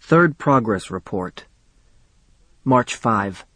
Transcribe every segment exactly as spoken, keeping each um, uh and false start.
Third Progress Report. March fifth.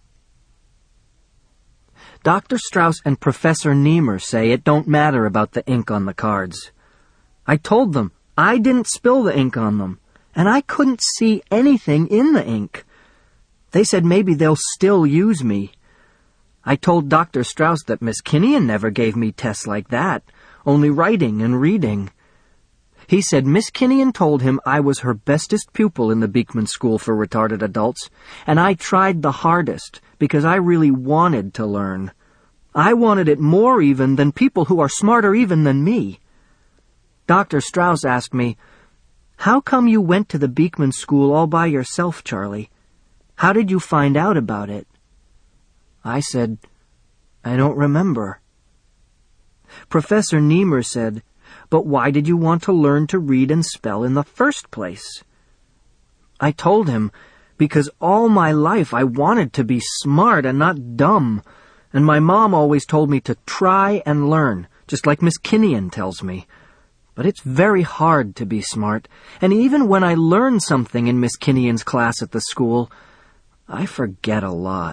Doctor Strauss and Professor Niemer say it don't matter about the ink on the cards. I told them I didn't spill the ink on them, and I couldn't see anything in the ink. They said maybe they'll still use me. I told Doctor Strauss that Miss Kinnian never gave me tests like that, only writing and reading. He said Miss Kinnian told him I was her bestest pupil in the Beekman School for Retarded Adults, and I tried the hardest because I really wanted to learn. I wanted it more even than people who are smarter even than me. Doctor Strauss asked me, "How come you went to the Beekman School all by yourself, Charlie? How did you find out about it?" I said, "I don't remember." Professor Niemer said, "But why did you want to learn to read and spell in the first place?" I told him, because all my life I wanted to be smart and not dumb, and my mom always told me to try and learn, just like Miss Kinnian tells me. But it's very hard to be smart, and even when I learn something in Miss Kinnian's class at the school, I forget a lot.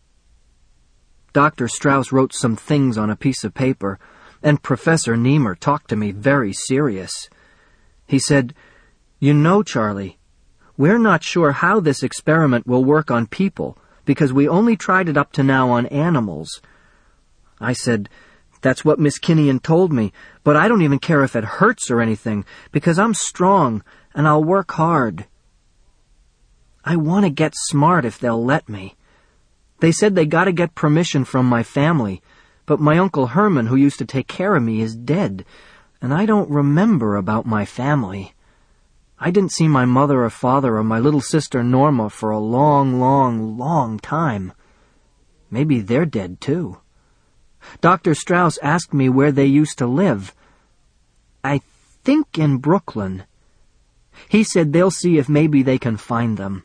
Doctor Strauss wrote some things on a piece of paper, and Professor Niemer talked to me very serious. He said, "You know, Charlie, we're not sure how this experiment will work on people, because we only tried it up to now on animals." I said, "That's what Miss Kinnian told me, but I don't even care if it hurts or anything, because I'm strong, and I'll work hard. I want to get smart if they'll let me. They said they got to get permission from my family, but my Uncle Herman, who used to take care of me, is dead, and I don't remember about my family. I didn't see my mother or father or my little sister Norma for a long, long, long time. Maybe they're dead, too. Doctor Strauss asked me where they used to live. I think in Brooklyn. He said they'll see if maybe they can find them.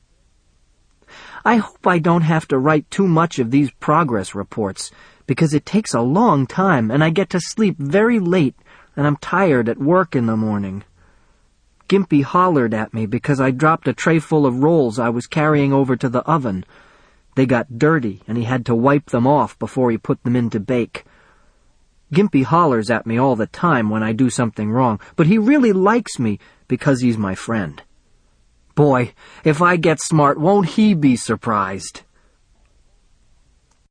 I hope I don't have to write too much of these progress reports, because it takes a long time, and I get to sleep very late, and I'm tired at work in the morning. Gimpy hollered at me because I dropped a tray full of rolls I was carrying over to the oven. They got dirty, and he had to wipe them off before he put them in to bake. Gimpy hollers at me all the time when I do something wrong, but he really likes me because he's my friend. Boy, if I get smart, won't he be surprised?